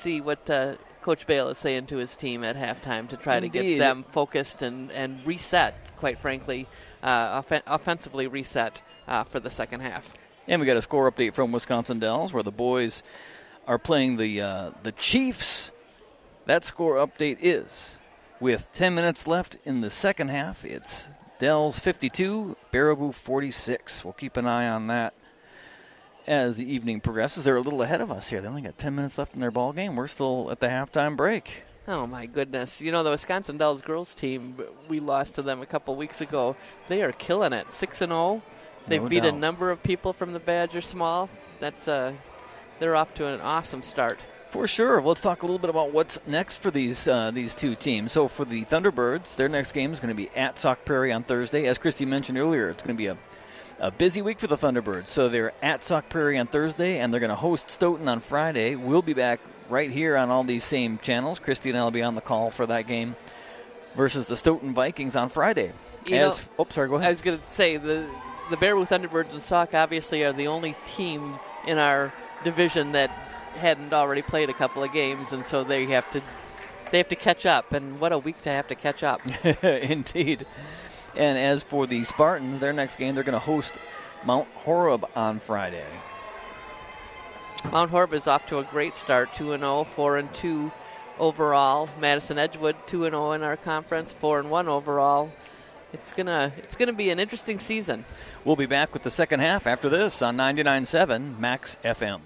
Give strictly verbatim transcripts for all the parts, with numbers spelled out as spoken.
see what uh, Coach Bale is saying to his team at halftime to try Indeed. to get them focused and, and reset, quite frankly, uh, off- offensively reset uh, for the second half. And we got a score update from Wisconsin Dells where the boys are playing the uh, the Chiefs. That score update is, with ten minutes left in the second half, it's Dells fifty-two, Baraboo forty-six. We'll keep an eye on that as the evening progresses. They're a little ahead of us here. They only got ten minutes left in their ball game. We're still at the halftime break. Oh, my goodness. You know, the Wisconsin Dells girls team, we lost to them a couple weeks ago. They are killing it, six and oh. They've No beat doubt. a number of people from the Badger Small. That's uh, they're off to an awesome start. For sure. Well, let's talk a little bit about what's next for these uh, these two teams. So for the Thunderbirds, their next game is going to be at Sauk Prairie on Thursday. As Christy mentioned earlier, it's going to be a, a busy week for the Thunderbirds. So they're at Sauk Prairie on Thursday, and they're going to host Stoughton on Friday. We'll be back right here on all these same channels. Christy and I will be on the call for that game versus the Stoughton Vikings on Friday. You As know, oh, sorry, go ahead. I was going to say, the the Baraboo Thunderbirds and Sauk obviously are the only team in our division that hadn't already played a couple of games, and so they have to they have to catch up. And what a week to have to catch up. Indeed. And as for the Spartans, their next game, they're going to host Mount Horeb on Friday. Mount Horeb is off to a great start, two and oh, four and two overall. Madison Edgewood, two and oh in our conference, four and one overall. It's gonna it's gonna be an interesting season. We'll be back with the second half after this on ninety-nine point seven Max F M.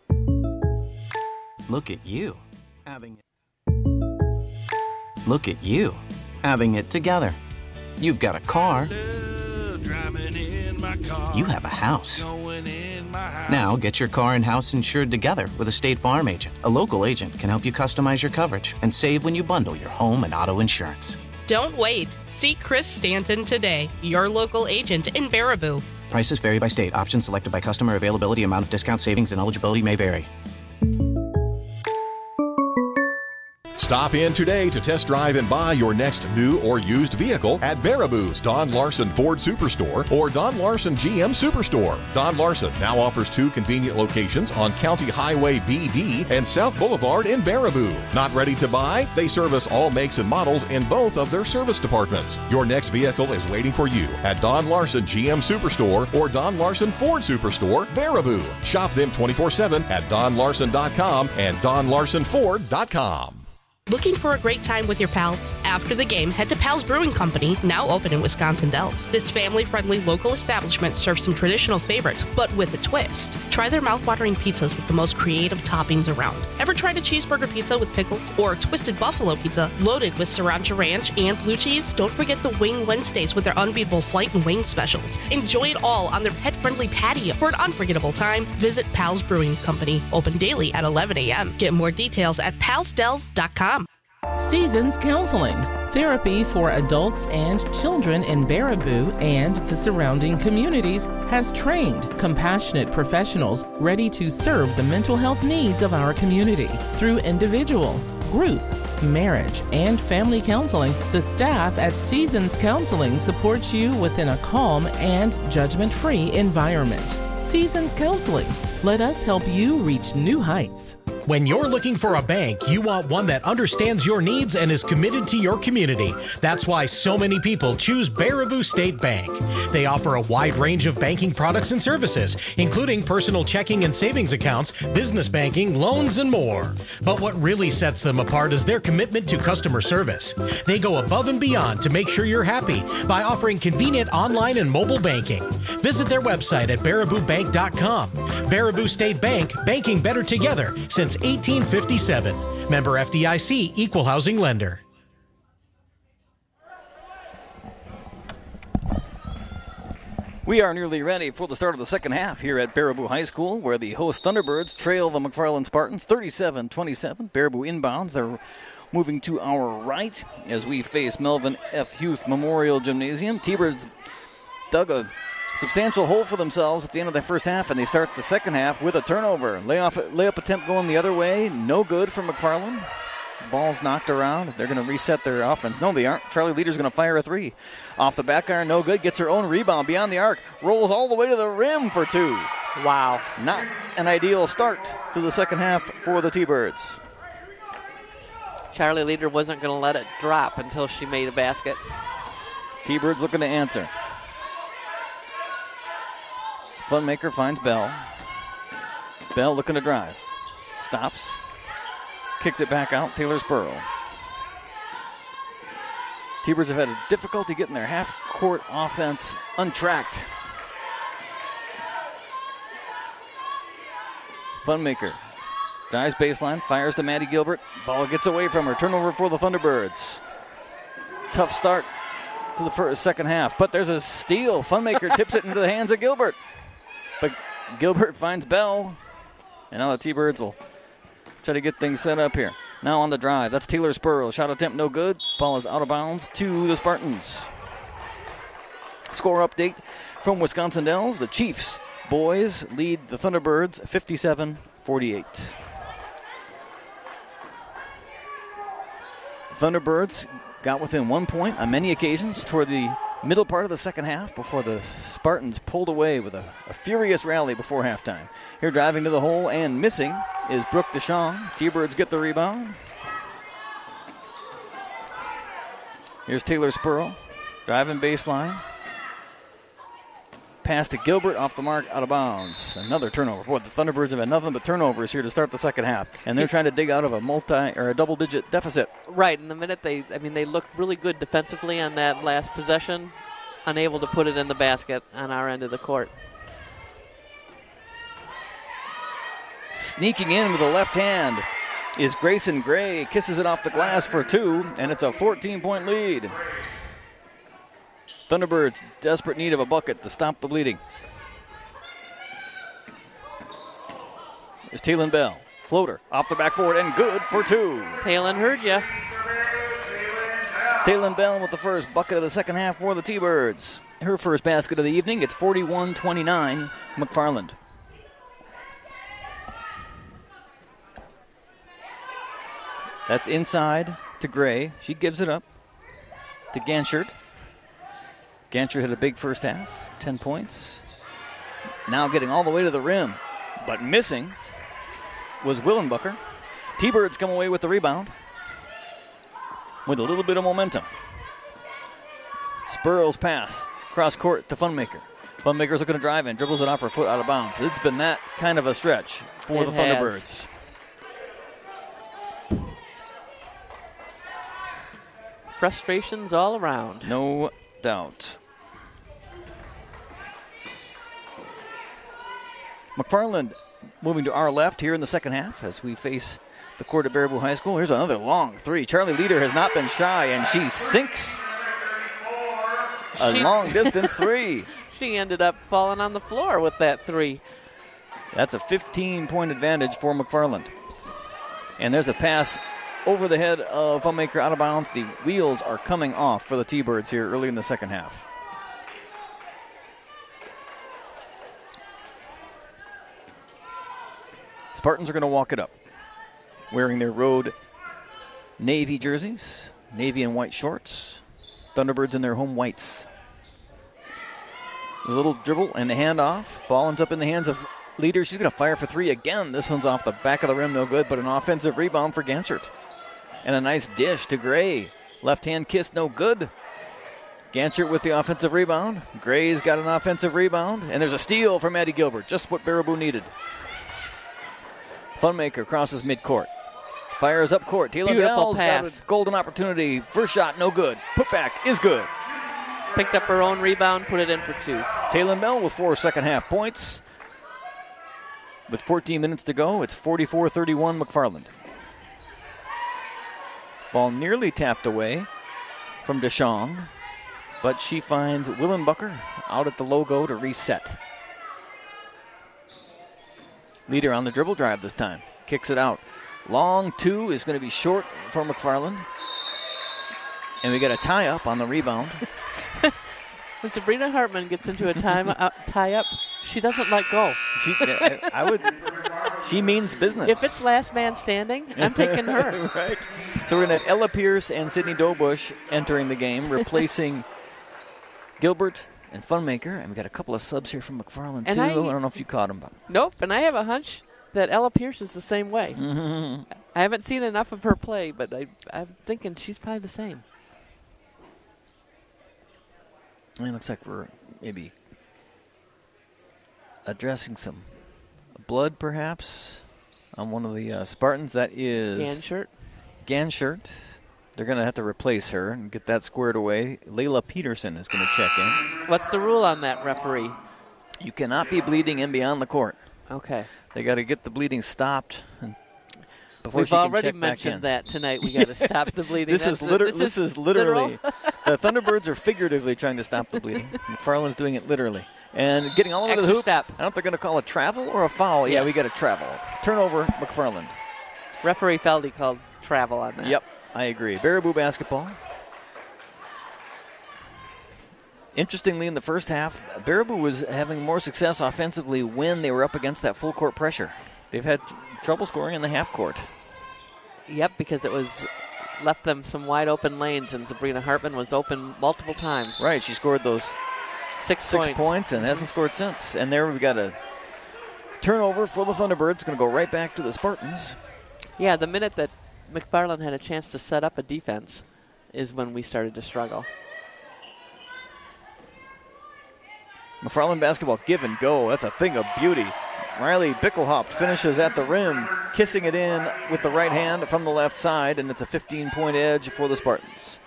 Look at you, having it. Look at you, having it together. You've got a car. You have a house. Now get your car and house insured together with a State Farm agent. A local agent can help you customize your coverage and save when you bundle your home and auto insurance. Don't wait. See Chris Stanton today, your local agent in Baraboo. Prices vary by state. Options selected by customer. Availability, amount of discount, savings, and eligibility may vary. Stop in today to test drive and buy your next new or used vehicle at Baraboo's Don Larson Ford Superstore or Don Larson G M Superstore. Don Larson now offers two convenient locations on County Highway B D and South Boulevard in Baraboo. Not ready to buy? They service all makes and models in both of their service departments. Your next vehicle is waiting for you at Don Larson G M Superstore or Don Larson Ford Superstore, Baraboo. Shop them twenty-four seven at don larson dot com and don larson ford dot com. Looking for a great time with your pals? After the game, head to Pals Brewing Company, now open in Wisconsin Dells. This family-friendly local establishment serves some traditional favorites, but with a twist. Try their mouth-watering pizzas with the most creative toppings around. Ever tried a cheeseburger pizza with pickles? Or twisted buffalo pizza loaded with sriracha ranch and blue cheese? Don't forget the Wing Wednesdays with their unbeatable flight and wing specials. Enjoy it all on their pet-friendly patio. For an unforgettable time, visit Pals Brewing Company, open daily at eleven a.m. Get more details at pals dells dot com. Seasons Counseling, therapy for adults and children in Baraboo and the surrounding communities, has trained, compassionate professionals ready to serve the mental health needs of our community. Through individual, group, marriage, and family counseling, the staff at Seasons Counseling supports you within a calm and judgment-free environment. Seasons Counseling. Let us help you reach new heights. When you're looking for a bank, you want one that understands your needs and is committed to your community. That's why so many people choose Baraboo State Bank. They offer a wide range of banking products and services, including personal checking and savings accounts, business banking, loans, and more. But what really sets them apart is their commitment to customer service. They go above and beyond to make sure you're happy by offering convenient online and mobile banking. Visit their website at baraboo bank dot com. Baraboo State Bank, banking better together since eighteen fifty-seven. Member F D I C, Equal Housing Lender. We are nearly ready for the start of the second half here at Baraboo High School, where the host Thunderbirds trail the McFarland Spartans thirty-seven twenty-seven. Baraboo inbounds. They're moving to our right as we face Melvin F. Huth Memorial Gymnasium. T-Birds dug a substantial hole for themselves at the end of the first half, and they start the second half with a turnover. Layoff, layup attempt going the other way. No good for McFarland. Ball's knocked around. They're going to reset their offense. No, they aren't. Charlie Leader's going to fire a three. Off the back iron, no good. Gets her own rebound beyond the arc. Rolls all the way to the rim for two. Wow. Not an ideal start to the second half for the T-Birds. Charlie Leader wasn't going to let it drop until she made a basket. T-Birds looking to answer. Funmaker finds Bell. Bell looking to drive. Stops. Kicks it back out. Taylor Spurl. T-Birds have had a difficulty getting their half-court offense untracked. Funmaker drives baseline, fires to Maddie Gilbert. Ball gets away from her. Turnover for the Thunderbirds. Tough start to the first, second half, but there's a steal. Funmaker tips it into the hands of Gilbert. But Gilbert finds Bell, and now the T-Birds will try to get things set up here. Now on the drive, that's Taylor Spurl. Shot attempt no good. Ball is out of bounds to the Spartans. Score update from Wisconsin Dells. The Chiefs boys lead the Thunderbirds fifty-seven forty-eight. Thunderbirds got within one point on many occasions toward the middle part of the second half before the Spartans pulled away with a, a furious rally before halftime. Here driving to the hole and missing is Brooke Deschamps. T-Birds get the rebound. Here's Taylor Spurl driving baseline. Pass to Gilbert, off the mark, out of bounds. Another turnover. Boy, the Thunderbirds have had nothing but turnovers here to start the second half, and they're trying to dig out of a multi or a double-digit deficit. Right, in the minute they, I mean, they looked really good defensively on that last possession, unable to put it in the basket on our end of the court. Sneaking in with the left hand is Grayson Gray. Kisses it off the glass for two, and it's a fourteen-point lead. Thunderbirds desperate need of a bucket to stop the bleeding. There's Taylon Bell. Floater off the backboard and good for two. Taylon heard you. Taylon Bell with the first bucket of the second half for the T-Birds. Her first basket of the evening. It's forty-one twenty-nine McFarland. That's inside to Gray. She gives it up to Ganchert. Ganchert had a big first half, ten points. Now getting all the way to the rim, but missing was Willenbucker. T-Birds come away with the rebound with a little bit of momentum. Spurl's pass, cross court to Funmaker. Funmaker's looking to drive in, dribbles it off her foot out of bounds. It's been that kind of a stretch for It the has. Thunderbirds. Frustrations all around. No doubt. McFarland moving to our left here in the second half as we face the court at Baraboo High School. Here's another long three. Charlie Leader has not been shy, and she sinks a She- long distance three. She ended up falling on the floor with that three. That's a fifteen-point advantage for McFarland. And there's a pass over the head of Funmaker out of bounds. The wheels are coming off for the T-Birds here early in the second half. Spartans are going to walk it up, wearing their road navy jerseys, navy and white shorts. Thunderbirds in their home whites. There's a little dribble and the handoff. Ball ends up in the hands of Leader. She's going to fire for three again. This one's off the back of the rim, no good, but an offensive rebound for Ganchert. And a nice dish to Gray. Left hand kiss, no good. Ganchert with the offensive rebound. Gray's got an offensive rebound. And there's a steal from Maddie Gilbert, just what Baraboo needed. Funmaker crosses midcourt. Fires up court. Taylor Beautiful Bell's got pass. a golden opportunity. First shot, no good. Putback is good. Picked up her own rebound, put it in for two. Taylor Bell with four second half points. With fourteen minutes to go, it's forty-four thirty-one McFarland. Ball nearly tapped away from Deschamps, but she finds Willenbucker out at the logo to reset. Leader on the dribble drive this time. Kicks it out. Long two is going to be short for McFarland. And we get a tie-up on the rebound. When Sabrina Hartman gets into a time uh, tie-up, she doesn't let go. She, I, I would. She means business. If it's last man standing, I'm taking her. Right. So we're going to have Ella Pierce and Sydney Dobush entering the game, replacing Gilbert and Funmaker. And we got a couple of subs here from McFarland, And too. I- I don't know if you caught them. But Nope, and I have a hunch that Ella Pierce is the same way. Mm-hmm. I haven't seen enough of her play, but I, I'm thinking she's probably the same. It looks like we're maybe addressing some blood, perhaps, on one of the uh, Spartans. That is Ganshert. Ganshert. They're going to have to replace her and get that squared away. Layla Peterson is going to check in. What's the rule on that, referee? You cannot be bleeding in beyond the court. Okay. They got to get the bleeding stopped and before We've she can already check back in. mentioned that tonight. We got to stop the bleeding. This is, That's liter- the, this, this is literally. literal? The Thunderbirds are figuratively trying to stop the bleeding. McFarland's doing it literally. And getting all the way to the Extra hoop. step. I don't know if they're going to call a travel or a foul. Yeah, Yes. we got a travel. Turnover, McFarland. Referee Feldy called travel on that. Yep, I agree. Baraboo basketball. Interestingly, in the first half, Baraboo was having more success offensively when they were up against that full court pressure. They've had trouble scoring in the half court. Yep, because it was left them some wide open lanes, and Sabrina Hartman was open multiple times. Right, she scored those Six, six points. points and hasn't scored since. And there we've got a turnover for the Thunderbirds. Going to go right back to the Spartans. Yeah, the minute that McFarland had a chance to set up a defense is when we started to struggle. McFarland basketball, give and go. That's a thing of beauty. Riley Bickelhaupt finishes at the rim, kissing it in with the right hand from the left side, and it's a fifteen-point edge for the Spartans.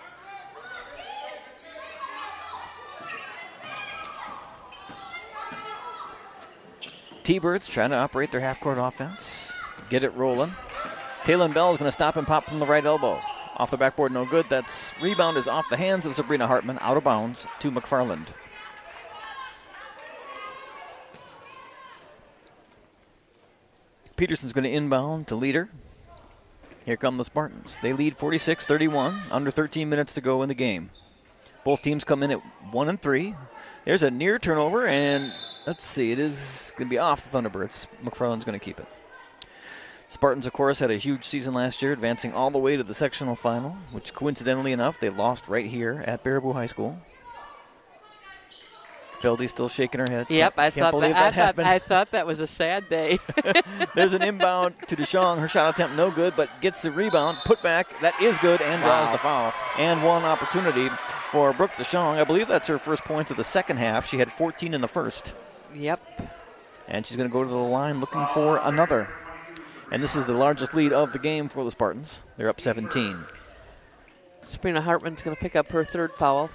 T-Birds trying to operate their half-court offense, get it rolling. Taylon Bell is going to stop and pop from the right elbow. Off the backboard, no good. That's rebound is off the hands of Sabrina Hartman, out of bounds to McFarland. Peterson's going to inbound to Leader. Here come the Spartans. They lead forty-six thirty-one, under thirteen minutes to go in the game. Both teams come in at one and three. There's a near turnover, and let's see, it is going to be off the Thunderbirds. McFarland's going to keep it. Spartans, of course, had a huge season last year, advancing all the way to the sectional final, which coincidentally enough, they lost right here at Baraboo High School. Feldy still shaking her head. Yep, Can't, I can't thought believe that, that I happened. thought I thought that was a sad day. There's an inbound to DeShong. Her shot attempt no good, but gets the rebound. Put back. That is good and draws Wow. the foul. And one opportunity for Brooke DeShong. I believe that's her first points of the second half. She had fourteen in the first. Yep. And she's going to go to the line looking for another. And this is the largest lead of the game for the Spartans. They're up seventeen. Sabrina Hartman's going to pick up her third foul.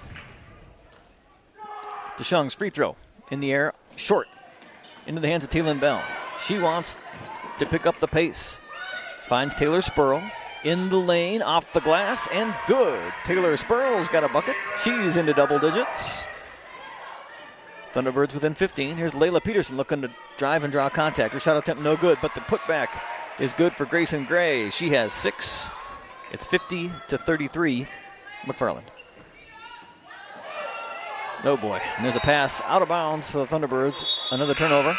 DeShong's free throw in the air, short, into the hands of Taylon Bell. She wants to pick up the pace. Finds Taylor Spurl in the lane, off the glass, and good. Taylor Spurl's got a bucket. She's into double digits. Thunderbirds within fifteen. Here's Layla Peterson looking to drive and draw contact. Her shot attempt no good, but the putback is good for Grayson Gray. She has six. It's fifty to thirty-three, McFarland. Oh boy, and there's a pass out of bounds for the Thunderbirds. Another turnover.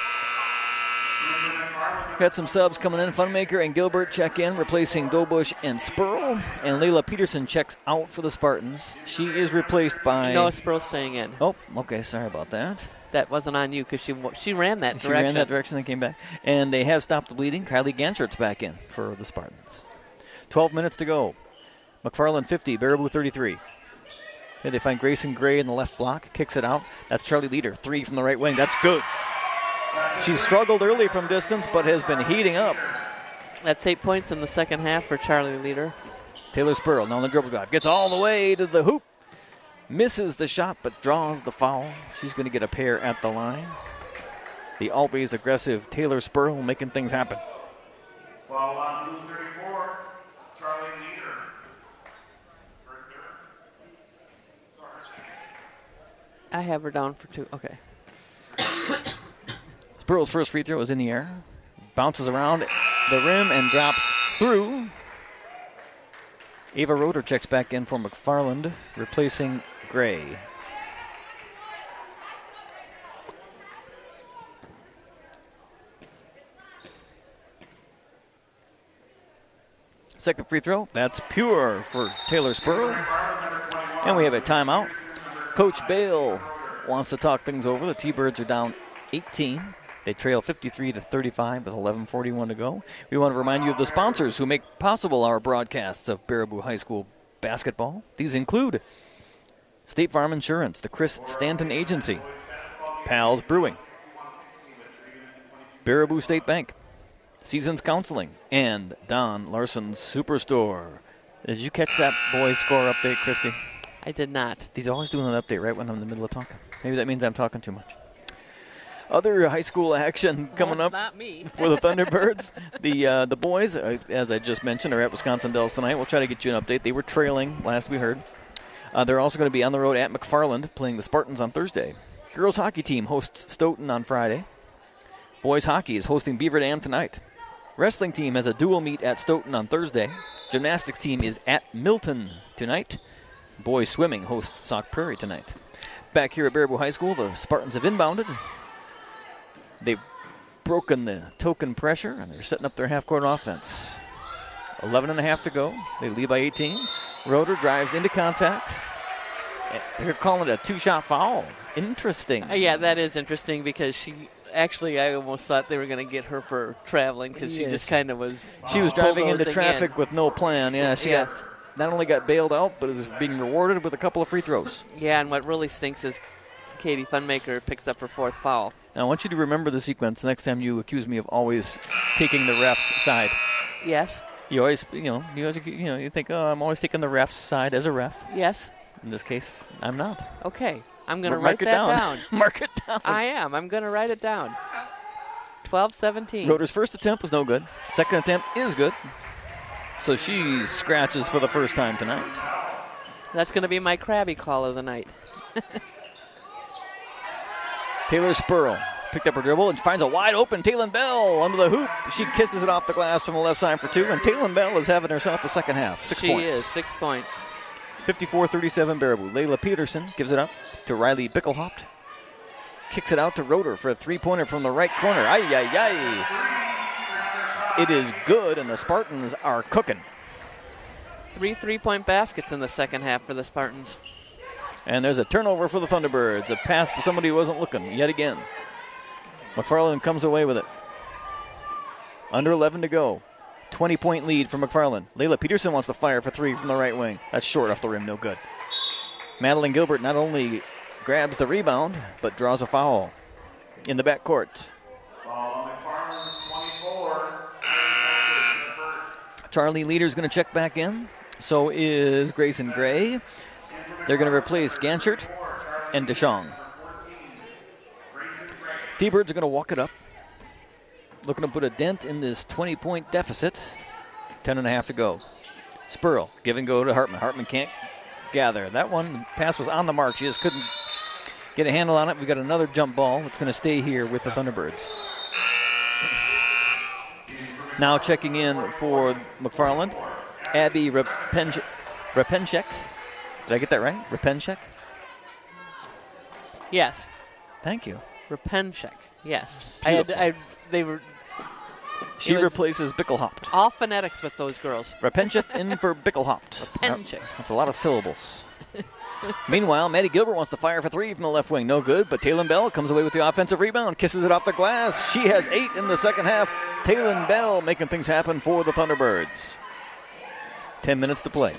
Got some subs coming in. Funmaker and Gilbert check in, replacing Dobush and Spurl. And Layla Peterson checks out for the Spartans. She is replaced by... No, Spurl staying in. Oh, okay, sorry about that. That wasn't on you because she she ran that She direction. ran that direction and came back. And they have stopped the bleeding. Kylie Ganschert's back in for the Spartans. twelve minutes to go. McFarland fifty, Baraboo thirty-three. Here they find Grayson Gray in the left block, kicks it out. That's Charlie Leader, three from the right wing. That's good. She's struggled early from distance, but has been heating up. That's eight points in the second half for Charlie Leader. Taylor Spurl now on the dribble drive. Gets all the way to the hoop. Misses the shot, but draws the foul. She's going to get a pair at the line. The always aggressive Taylor Spurl making things happen. Foul on blue thirty-four, Charlie Leader. I have her down for two. Okay. Spurl's first free throw is in the air. Bounces around the rim and drops through. Ava Roeder checks back in for McFarland, replacing Gray. Second free throw, that's pure for Taylor Spurl. And we have a timeout. Coach Bale wants to talk things over. The T-Birds are down eighteen. They trail fifty-three to thirty-five with eleven forty-one to go. We want to remind you of the sponsors who make possible our broadcasts of Baraboo High School basketball. These include State Farm Insurance, the Chris Stanton Agency, Pals Brewing, Baraboo State Bank, Seasons Counseling, and Don Larson's Superstore. Did you catch that boys' score update, Christy? I did not. He's always doing an update right when I'm in the middle of talking. Maybe that means I'm talking too much. Other high school action coming well, up not me. for the Thunderbirds. the uh, the boys, uh, as I just mentioned, are at Wisconsin Dells tonight. We'll try to get you an update. They were trailing last we heard. Uh, they're also going to be on the road at McFarland playing the Spartans on Thursday. Girls hockey team hosts Stoughton on Friday. Boys hockey is hosting Beaver Dam tonight. Wrestling team has a dual meet at Stoughton on Thursday. Gymnastics team is at Milton tonight. Boys swimming hosts Sauk Prairie tonight. Back here at Baraboo High School, the Spartans have inbounded. They've broken the token pressure, and they're setting up their half-court offense. eleven and a half to go. They lead by eighteen. Roeder drives into contact. They're calling it a two-shot foul. Interesting. Uh, yeah, that is interesting because she actually, I almost thought they were going to get her for traveling because she Yes. just kind of was. She was driving into bulldozing traffic in. with no plan. Yeah, she Yes. got, not only got bailed out, but is being rewarded with a couple of free throws. Yeah, and what really stinks is Katie Funmaker picks up her fourth foul. Now, I want you to remember the sequence next time you accuse me of always taking the ref's side. Yes. You always, you know, you always, you know, you think, oh, I'm always taking the ref's side as a ref. Yes. In this case, I'm not. Okay. I'm going to Mark write it that down. down. Mark it down. I am. I'm going to write it down. twelve seventeen. Roeder's first attempt was no good. Second attempt is good. So she scratches for the first time tonight. That's going to be my crabby call of the night. Taylor Spurl picked up her dribble and finds a wide open Taylon Bell under the hoop. She kisses it off the glass from the left side for two, and Taylon Bell is having herself a second half. Six she points. is. Six points. fifty-four thirty-seven Baraboo. Layla Peterson gives it up to Riley Bickelhaupt. Kicks it out to Roeder for a three-pointer from the right corner. Ay, ay, ay. It is good, and the Spartans are cooking. Three three-point baskets in the second half for the Spartans. And there's a turnover for the Thunderbirds. A pass to somebody who wasn't looking yet again. McFarland comes away with it. Under eleven to go. twenty-point lead for McFarland. Layla Peterson wants to fire for three from the right wing. That's short off the rim, no good. Madeline Gilbert not only grabs the rebound, but draws a foul in the backcourt. Charlie Leader's going to check back in. So is Grayson Gray. They're going to replace Ganchert and DeShong. T-Birds are going to walk it up. Looking to put a dent in this twenty-point deficit. Ten and a half to go. Spurl, give and go to Hartman. Hartman can't gather. That one pass was on the mark. She just couldn't get a handle on it. We got another jump ball. It's going to stay here with the Thunderbirds. Now checking in for McFarland, Abby Rapenchek. Rapenchek. Did I get that right? Rapenchek? Yes. Thank you. Rapenchek. Yes. I had, I, they were. She was replaces Bickelhaupt. All phonetics with those girls. Rapenchek in for Bickelhaupt. Rapenchek. That's a lot of syllables. Meanwhile, Maddie Gilbert wants to fire for three from the left wing. No good, but Taylon Bell comes away with the offensive rebound, kisses it off the glass. She has eight in the second half. Taylon Bell making things happen for the Thunderbirds. Ten minutes to play.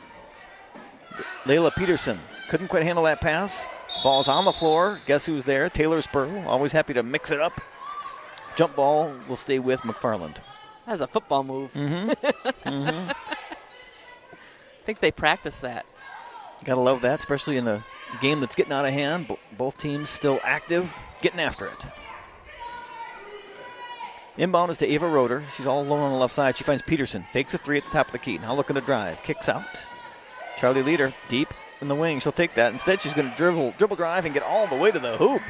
Layla Peterson couldn't quite handle that pass. Ball's on the floor. Guess who's there? Taylor Spurl. Always happy to mix it up. Jump ball will stay with McFarland. That's a football move. Mm-hmm. mm-hmm. I think they practice that. Gotta love that, especially in a game that's getting out of hand. Bo- both teams still active, getting after it. Inbound is to Ava Roeder. She's all alone on the left side. She finds Peterson. Fakes a three at the top of the key. Now looking to drive. Kicks out. Charlie Leader deep in the wing. She'll take that. Instead, she's going to dribble, dribble drive and get all the way to the hoop.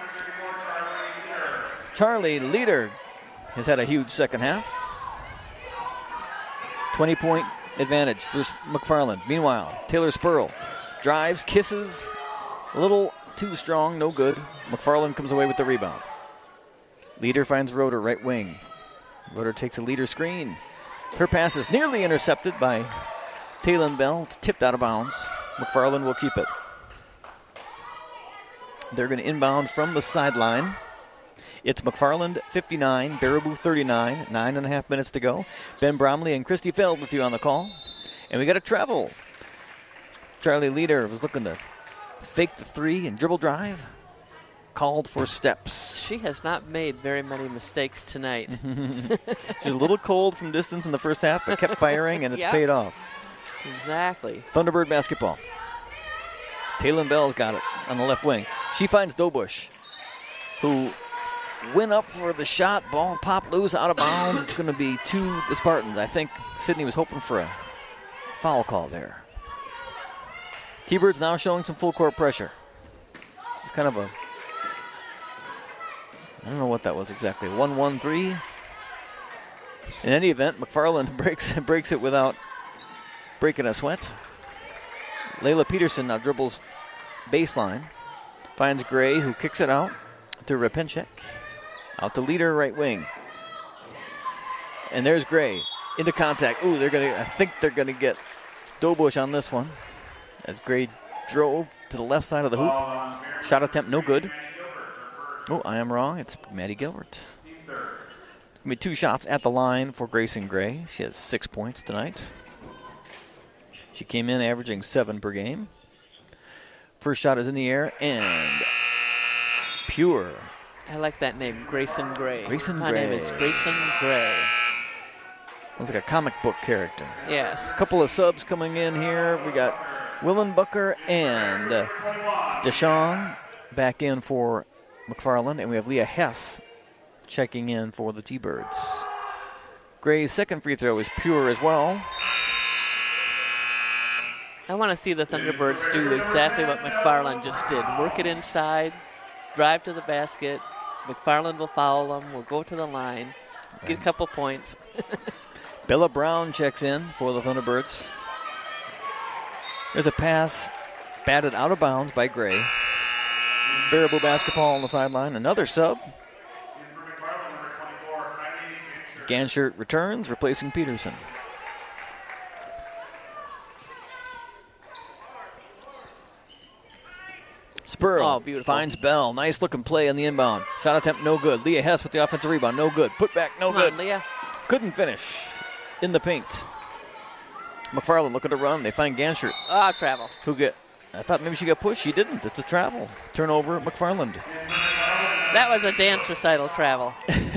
Charlie Leader has had a huge second half. twenty-point advantage for McFarland. Meanwhile, Taylor Spurl drives, kisses, a little too strong, no good. McFarland comes away with the rebound. Leader finds Roeder, right wing. Roeder takes a Leader screen. Her pass is nearly intercepted by Taylon Bell. It's tipped out of bounds. McFarland will keep it. They're going to inbound from the sideline. It's McFarland fifty-nine, Baraboo thirty-nine, nine and a half minutes to go. Ben Bromley and Christy Feld with you on the call. And we got a travel. Charlie Leader was looking to fake the three and dribble drive. Called for steps. She has not made very many mistakes tonight. She's a little cold from distance in the first half, but kept firing, and it's Yep. paid off. Exactly. Thunderbird basketball. Taylon Bell's got it on the left wing. She finds Dobush, who went up for the shot. Ball popped loose, out of bounds. It's going to be to the Spartans. I think Sydney was hoping for a foul call there. T-Birds now showing some full court pressure. It's kind of a, I don't know what that was exactly. one one three. In any event, McFarland breaks breaks it without breaking a sweat. Layla Peterson now dribbles baseline. Finds Gray, who kicks it out to Rapinchek. Out to Leader, right wing. And there's Gray into contact. Ooh, they're gonna. I think they're gonna get Dobush on this one. As Gray drove to the left side of the hoop. Shot attempt, no good. Oh, I am wrong. It's Maddie Gilbert. It's going to be two shots at the line for Grayson Gray. She has six points tonight. She came in averaging seven per game. First shot is in the air and pure. I like that name, Grayson Gray. Grayson My Gray. name is Grayson Gray. Looks like a comic book character. Yes. A couple of subs coming in here. We got Willenbucker and uh, Deshawn back in for McFarland, and we have Leah Hess checking in for the T-Birds. Gray's second free throw is pure as well. I want to see the Thunderbirds do exactly what McFarland just did. Work it inside, drive to the basket. McFarland will foul them. We'll go to the line, get a couple points. Bella Brown checks in for the Thunderbirds. There's a pass batted out of bounds by Gray. Baraboo basketball on the sideline. Another sub. Ganshert returns, replacing Peterson. Spurl Oh, beautiful. finds Bell. Nice looking play on the inbound. Shot attempt no good. Leah Hess with the offensive rebound. No good. Put back no Come good. on, Leah. Couldn't finish in the paint. McFarland looking to run. They find Ganshert. Ah, travel. Who get? I thought maybe she got pushed. She didn't. It's a travel. Turnover, McFarland. That was a dance recital travel.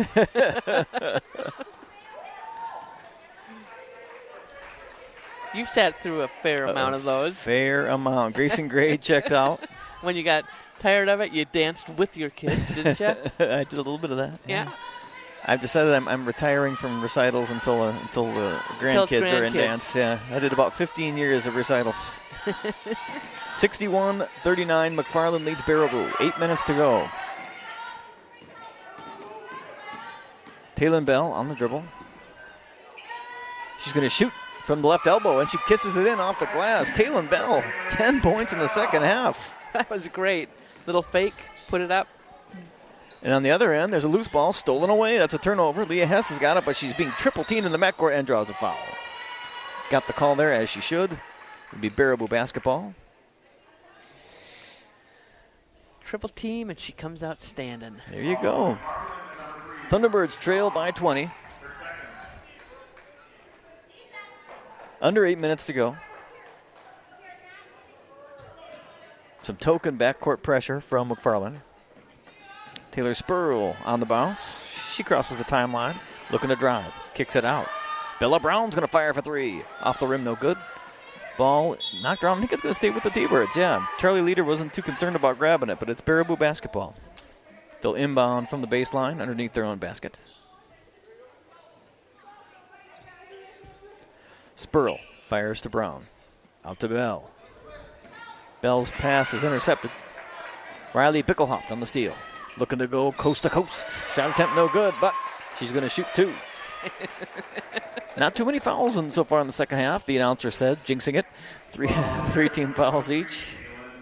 You sat through a fair amount A of those. Fair amount. Grayson Gray checked out. When you got tired of it, you danced with your kids, didn't you? I did a little bit of that. Yeah. I've decided I'm, I'm retiring from recitals until uh, until the grandkids Until are in grandkids. dance. Yeah, I did about fifteen years of recitals. sixty-one thirty-nine, McFarland leads Baraboo. Eight minutes to go. Taylon Bell on the dribble. She's going to shoot from the left elbow, and she kisses it in off the glass. Taylon Bell, ten points in the second half. That was great. Little fake, put it up. And on the other end, there's a loose ball stolen away. That's a turnover. Leah Hess has got it, but she's being triple teamed in the backcourt and draws a foul. Got the call there, as she should. It'll be Baraboo basketball. Triple team, and she comes out standing. There you go. Thunderbirds trail by twenty. Under eight minutes to go. Some token backcourt pressure from McFarland. Taylor Spurl on the bounce. She crosses the timeline, looking to drive. Kicks it out. Bella Brown's going to fire for three. Off the rim, no good. Ball knocked around. I think it's going to stay with the T-Birds, yeah. Charlie Leader wasn't too concerned about grabbing it, but it's Baraboo basketball. They'll inbound from the baseline underneath their own basket. Spurl fires to Brown. Out to Bell. Bell's pass is intercepted. Riley Picklehop on the steal. Looking to go coast to coast. Shot attempt no good, but she's going to shoot two. Not too many fouls in so far in the second half, the announcer said, jinxing it. Three, three team fouls each.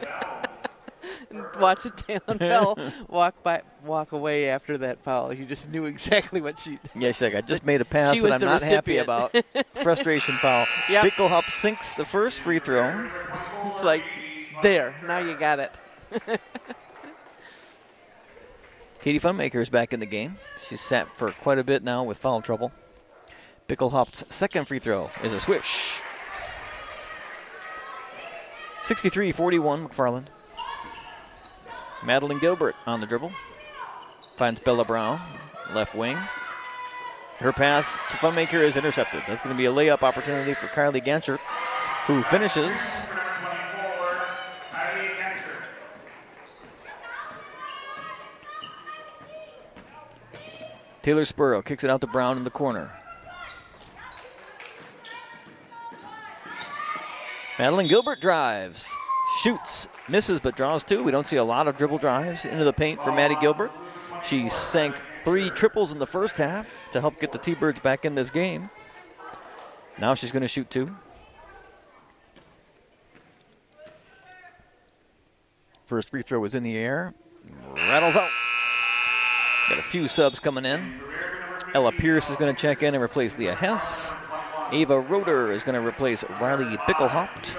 Watch it, Taylon Bell walk by, walk away after that foul. You just knew exactly what she. Yeah, she's like, I just made a pass She that was I'm the not happy recipient. about. Frustration foul. Yep. Picklehop sinks the first free throw. It's like, there, now you got it. Katie Funmaker is back in the game. She's sat for quite a bit now with foul trouble. Bickelhop's second free throw is a swish. sixty-three forty-one, McFarland. Madeline Gilbert on the dribble. Finds Bella Brown, left wing. Her pass to Funmaker is intercepted. That's going to be a layup opportunity for Kylie Ganchert, who finishes. Taylor Spurl kicks it out to Brown in the corner. Madeline Gilbert drives, shoots, misses, but draws two. We don't see a lot of dribble drives into the paint for Maddie Gilbert. She sank three triples in the first half to help get the T-Birds back in this game. Now she's going to shoot two. First free throw was in the air. Rattles out. Got a few subs coming in. Ella Pierce is going to check in and replace Leah Hess. Ava Roeder is going to replace Riley Bickelhaupt.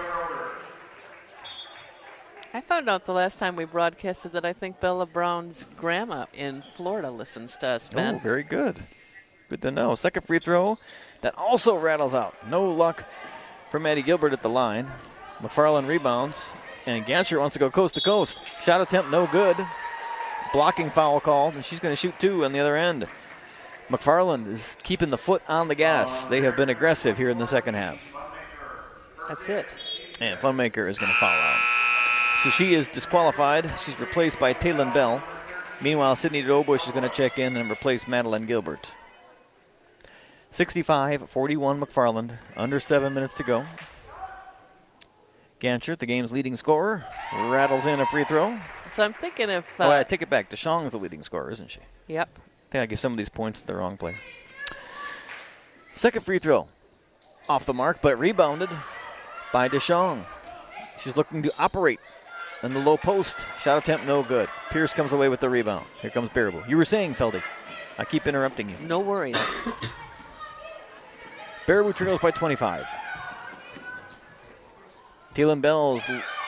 I found out the last time we broadcasted that I think Bella Brown's grandma in Florida listens to us, Ben. Oh, very good. Good to know. Second free throw that also rattles out. No luck for Maddie Gilbert at the line. McFarland rebounds, and Ganchert wants to go coast to coast. Shot attempt no good. Blocking foul called, and she's going to shoot two on the other end. McFarland is keeping the foot on the gas. They have been aggressive here in the second half. That's it. And Funmaker is going to foul out. So she is disqualified. She's replaced by Taylin Bell. Meanwhile, Sydney Dobush is going to check in and replace Madeline Gilbert. sixty-five forty-one McFarland. Under seven minutes to go. Ganchert, the game's leading scorer, rattles in a free throw. So I'm thinking if... Uh, oh, I take it back. DeShong's the leading scorer, isn't she? Yep. I think I give some of these points to the wrong player. Second free throw. Off the mark, but rebounded by DeShong. She's looking to operate in the low post. Shot attempt no good. Pierce comes away with the rebound. Here comes Baraboo. You were saying, Feldy. I keep interrupting you. No worries. Baraboo trails by twenty-five. Taylin Bell's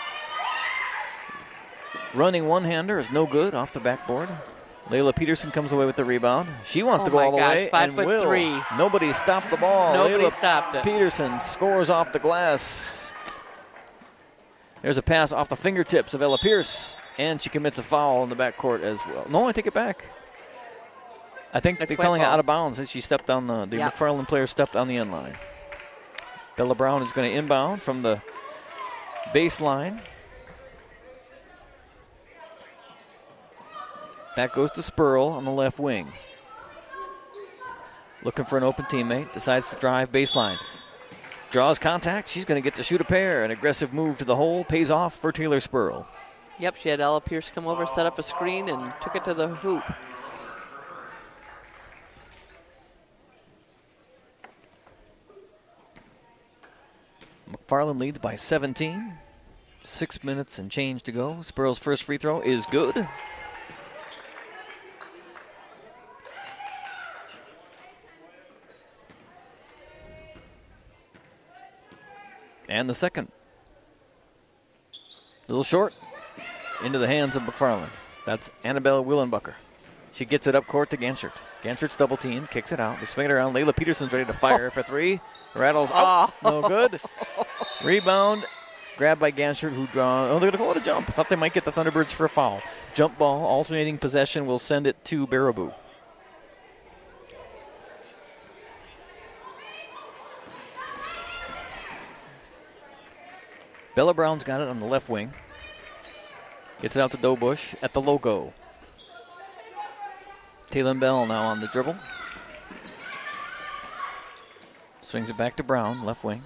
running one-hander is no good off the backboard. Layla Peterson comes away with the rebound. She wants oh to go all the gosh, way five and foot will. Three. Nobody stopped the ball. Nobody Layla stopped it. Peterson scores off the glass. There's a pass off the fingertips of Ella Pierce, and she commits a foul in the backcourt as well. No, I take it back. I think That's they're calling it ball. out of bounds as she stepped on the, the yep. McFarland player stepped on the end line. Bella Brown is going to inbound from the baseline. That goes to Spurl on the left wing. Looking for an open teammate. Decides to drive baseline. Draws contact. She's going to get to shoot a pair. An aggressive move to the hole pays off for Taylor Spurl. Yep, she had Ella Pierce come over, set up a screen, and took it to the hoop. McFarland leads by seventeen. Six minutes and change to go. Spurl's first free throw is good. And the second. A little short. Into the hands of McFarland. That's Annabelle Willenbucker. She gets it up court to Ganchert. Ganchert's double team, kicks it out. They swing it around. Layla Peterson's ready to fire for three. Rattles up. Oh. No good. Rebound. Grabbed by Ganchert, who draw. Oh, they're going to call it a jump. I thought they might get the Thunderbirds for a foul. Jump ball, alternating possession, will send it to Baraboo. Bella Brown's got it on the left wing. Gets it out to Dobush at the logo. Taylin Bell now on the dribble. Swings it back to Brown, left wing.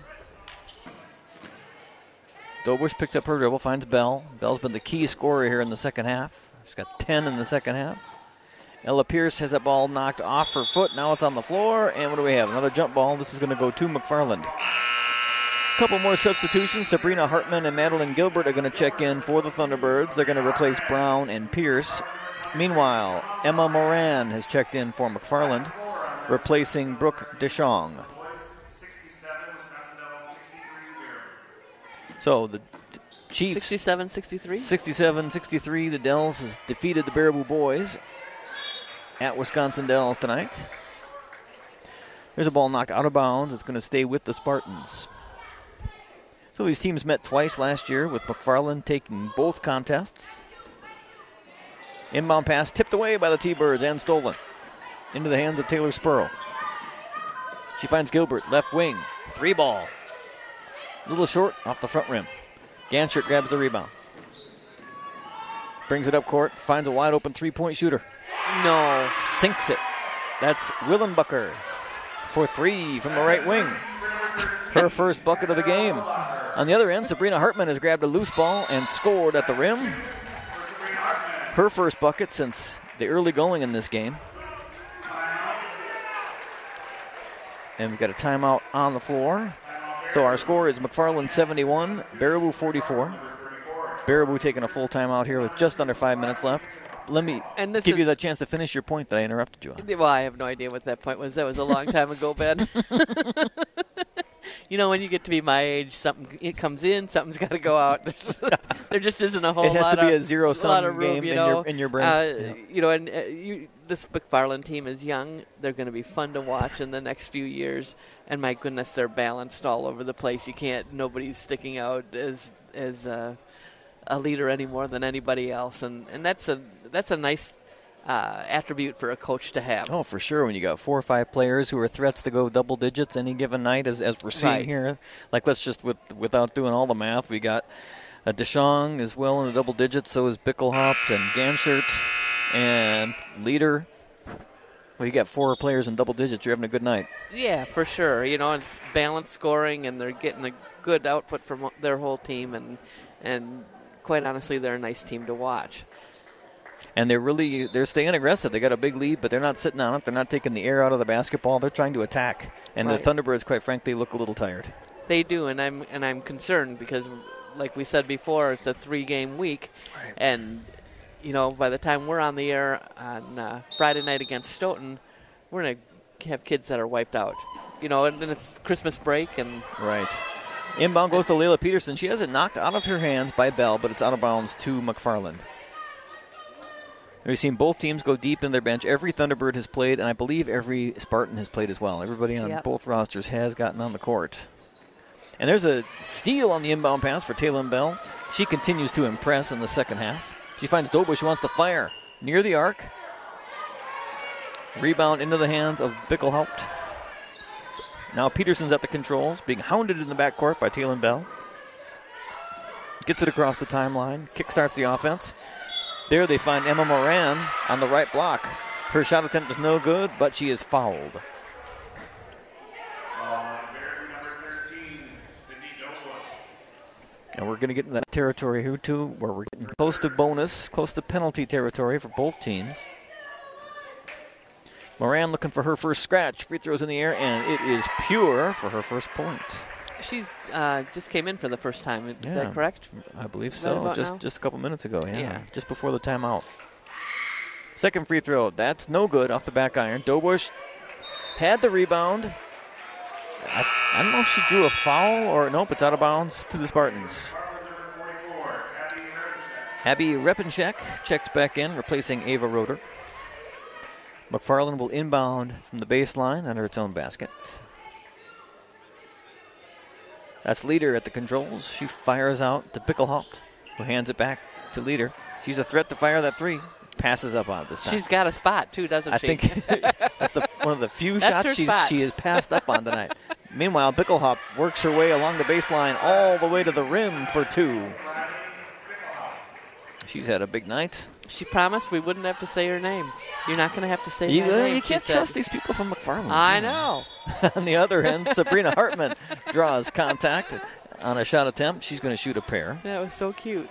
Dobush picks up her dribble, finds Bell. Bell's been the key scorer here in the second half. She's got ten in the second half. Ella Pierce has that ball knocked off her foot. Now it's on the floor. And what do we have? Another jump ball. This is going to go to McFarland. Couple more substitutions. Sabrina Hartman and Madeline Gilbert are going to check in for the Thunderbirds. They're going to replace Brown and Pierce. Meanwhile, Emma Moran has checked in for McFarland, replacing Brooke DeShong. So the Chiefs. sixty-seven sixty-three? sixty-seven sixty-three. The Dells has defeated the Baraboo boys. at Wisconsin Dells tonight. There's a ball knocked out of bounds. It's going to stay with the Spartans. So these teams met twice last year with McFarland taking both contests. Inbound pass tipped away by the T-Birds and stolen into the hands of Taylor Spurl. She finds Gilbert, left wing, three ball. A little short off the front rim. Ganshert grabs the rebound. Brings it up court, finds a wide open three-point shooter. No. Sinks it. That's Willenbucker for three from the right wing. Her first bucket of the game. On the other end, Sabrina Hartman has grabbed a loose ball and scored at the rim. Her first bucket since the early going in this game. And we've got a timeout on the floor. So our score is McFarland seventy-one, Baraboo forty-four. Baraboo taking a full timeout here with just under five minutes left. Let me and this give is, you the chance to finish your point that I interrupted you on. Well, I have no idea what that point was. That was a long time ago, Ben. You know, when you get to be my age, something it comes in, something's got to go out. There's, there just isn't a whole lot of It has of, to be a zero-sum room, game you in, know? your, in your brain. Uh, yeah. You know, and uh, you, this McFarland team is young. They're going to be fun to watch in the next few years. And my goodness, they're balanced all over the place. You can't. Nobody's sticking out as as uh, a leader any more than anybody else, and and that's a that's a nice uh, attribute for a coach to have. Oh, for sure. When you got four or five players who are threats to go double digits any given night, as as we're seeing Right. here. Like, let's just with without doing all the math, we got uh, DeShong as well in the double digits. So is Bickelhaupt and Ganshert and Leader. Well, you got four players in double digits. You're having a good night. Yeah, for sure. You know, it's balanced scoring, and they're getting a good output from their whole team, and and quite honestly, they're a nice team to watch. And they're really they're staying aggressive. They got a big lead, but they're not sitting on it. They're not taking the air out of the basketball. They're trying to attack. And Right. the Thunderbirds, quite frankly, look a little tired. They do, and I'm and I'm concerned because, like we said before, it's a three-game week, Right. and you know, by the time we're on the air on uh, Friday night against Stoughton, we're going to have kids that are wiped out. You know, and then it's Christmas break. and Right. Inbound goes to Layla Peterson. She has it knocked out of her hands by Bell, but it's out of bounds to McFarland. We've seen both teams go deep in their bench. Every Thunderbird has played, and I believe every Spartan has played as well. Everybody on Yep. both rosters has gotten on the court. And there's a steal on the inbound pass for Taylor Bell. She continues to impress in the second half. She finds Dobush, who wants to fire near the arc. Rebound into the hands of Bickelhaupt. Now Peterson's at the controls, being hounded in the backcourt by Taylor Bell. Gets it across the timeline, kickstarts the offense. There they find Emma Moran on the right block. Her shot attempt is no good, but she is fouled. And we're going to get into that territory here, too, where we're getting close to bonus, close to penalty territory for both teams. Moran looking for her first scratch. Free throws in the air, and it is pure for her first point. She's uh, just came in for the first time. Is Yeah. that correct? I believe Right so. about Just now? just a couple minutes ago, yeah. Yeah. Just before the timeout. Second free throw. That's no good off the back iron. Dobush had the rebound. I, I don't know if she drew a foul or nope, it's out of bounds to the Spartans. Abby Repenchek checked back in, replacing Ava Roeder. McFarland will inbound from the baseline under its own basket. That's Leader at the controls. She fires out to Bickelhaupt, who hands it back to Leader. She's a threat to fire that three. Passes up on it this time. She's got a spot, too, doesn't I she? think that's the, one of the few That's shots her she's, spot. she has passed up on tonight. Meanwhile, Bickelhaupt works her way along the baseline all the way to the rim for two. She's had a big night. She promised we wouldn't have to say her name. You're not going to have to say You, my uh, name. you she can't said. trust these people from McFarland. I know. On the other end, Sabrina Hartman draws contact on a shot attempt. She's going to shoot a pair. That was so cute.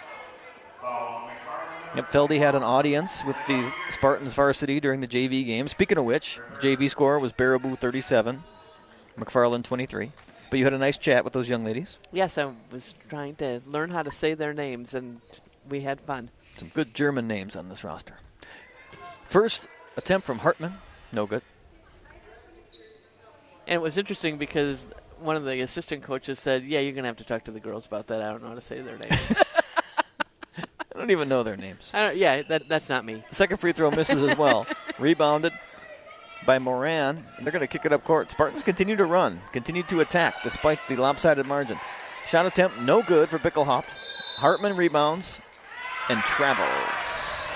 Yep, Feldy had an audience with the Spartans varsity during the J V game. Speaking of which, J V score was Baraboo thirty-seven, McFarland twenty-three. But you had a nice chat with those young ladies. Yes, I was trying to learn how to say their names, and we had fun. Some good German names on this roster. First attempt from Hartman, no good. And it was interesting because one of the assistant coaches said, yeah, you're going to have to talk to the girls about that. I don't know how to say their names. I don't don't even know their names. I don't, yeah, that, that's not me. Second free throw misses as well. Rebounded by Moran. They're going to kick it up court. Spartans continue to run, continue to attack despite the lopsided margin. Shot attempt no good for Bickelhaupt. Hartman rebounds and travels.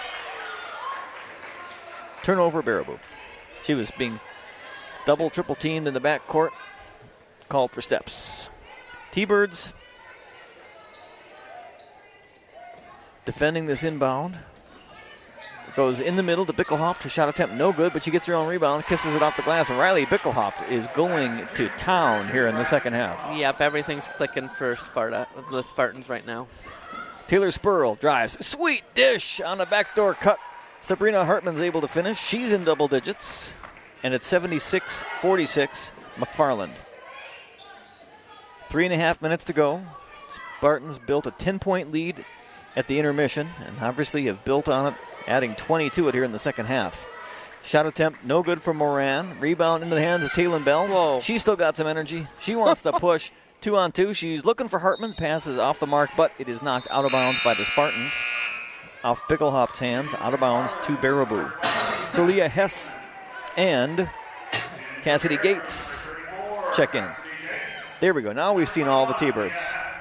Turnover, Baraboo. She was being double, triple teamed in the back court. Called for steps. T-Birds defending this inbound. Goes in the middle to Bickelhaupt. Her shot attempt no good, but she gets her own rebound, kisses it off the glass. And Riley Bickelhaupt is going to town here in the second half. Yep, everything's clicking for Sparta, the Spartans right now. Taylor Spurl drives. Sweet dish on a backdoor cut. Sabrina Hartman's able to finish. She's in double digits. And it's seventy-six forty-six McFarland. Three and a half minutes to go. Spartans built a ten-point lead at the intermission and obviously have built on it, adding twenty to it here in the second half. Shot attempt no good for Moran. Rebound into the hands of Taylin Bell. Whoa. She's still got some energy. She wants to push. Two on two. She's looking for Hartman. Passes off the mark, but it is knocked out of bounds by the Spartans. Off Bickelhaupt's hands, out of bounds to Baraboo. So Leah Hess and Cassidy Gates check in. There we go. Now we've seen all the T-Birds.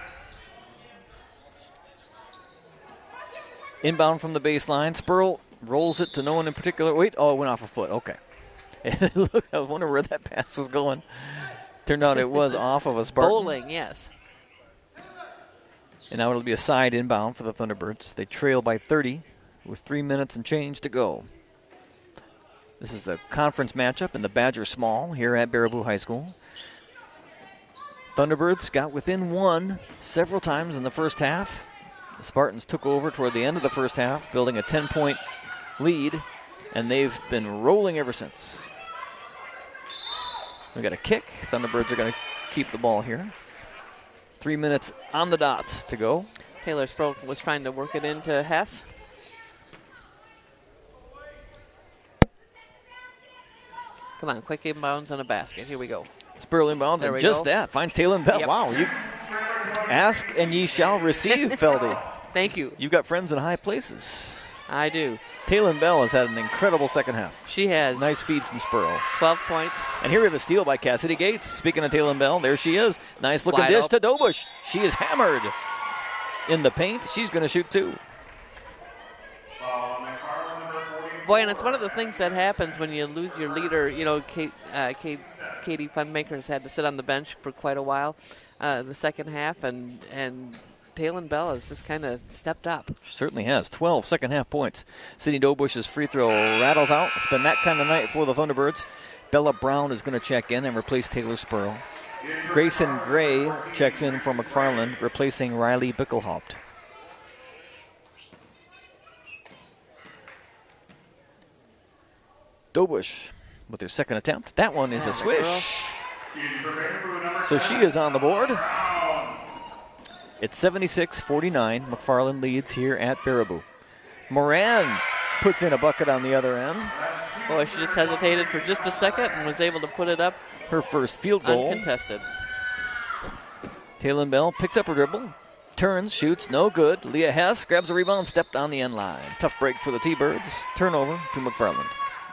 Inbound from the baseline. Spurl rolls it to no one in particular. Wait, oh, it went off her foot. Okay. Look, I was wondering where that pass was going. Turned out it was off of a Spartan. Bowling, yes. And now it'll be a side inbound for the Thunderbirds. They trail by thirty with three minutes and change to go. This is the conference matchup in the Badger Small here at Baraboo High School. Thunderbirds got within one several times in the first half. The Spartans took over toward the end of the first half, building a ten-point lead, and they've been rolling ever since. We got a kick. Thunderbirds are going to keep the ball here. Three minutes on the dot to go. Taylor Sproul was trying to work it into Hess. Come on, quick inbounds on a basket. Here we go. Spurl inbounds, There and we just go. that finds Taylin Bell. Yep. Wow, you ask and ye shall receive, Feldy. Thank you. You've got friends in high places. I do. Taylin Bell has had an incredible second half. She has. Nice feed from Spurl. twelve points. And here we have a steal by Cassidy Gates. Speaking of Taylin Bell, there she is. Nice looking Wide dish open. to Dobush. She is hammered in the paint. She's going to shoot two. Boy, and it's one of the things that happens when you lose your leader. You know, Kate, uh, Kate, Katie Funmakers had to sit on the bench for quite a while uh, the second half, and, and Taylin Bell has just kind of stepped up. Certainly has. twelve second half points. Sydney Dobush's free throw rattles out. It's been that kind of night for the Thunderbirds. Bella Brown is going to check in and replace Taylor Spurl. Grayson Gray checks in for McFarland, replacing Riley Bickelhaupt. Dobush with her second attempt. That one is a swish. So she is on the board. It's seventy-six forty-nine. McFarland leads here at Baraboo. Moran puts in a bucket on the other end. Boy, she just hesitated for just a second and was able to put it up Her first field goal. uncontested. Taylin Bell picks up her dribble, turns, shoots, no good. Leah Hess grabs a rebound, stepped on the end line. Tough break for the T-Birds. Turnover to McFarland.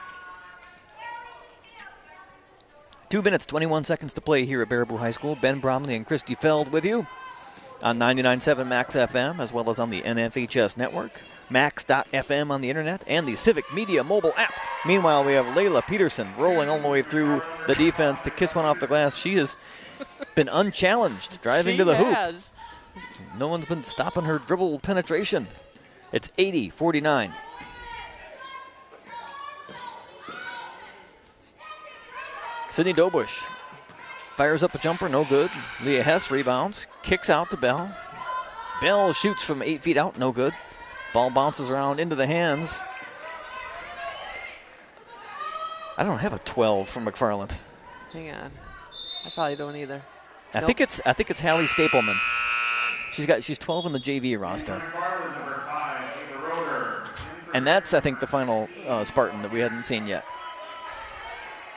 Two minutes, twenty-one seconds to play here at Baraboo High School. Ben Bromley and Christy Feld with you on ninety-nine point seven Max F M, as well as on the N F H S network, max dot F M on the internet, and the Civic Media mobile app. Meanwhile, we have Layla Peterson rolling all the way through the defense to kiss one off the glass. She has been unchallenged, driving she to the hoop. has. No one's been stopping her dribble penetration. It's eighty forty-nine. Sydney Dobush fires up a jumper, no good. Leah Hess rebounds, kicks out to Bell. Bell shoots from eight feet out, no good. Ball bounces around into the hands. I don't have a twelve from McFarland. Hang on. I probably don't either. I Nope. think it's I think it's Hallie Stapleman. She's got she's twelve in the J V roster. And that's I think the final uh, Spartan that we hadn't seen yet.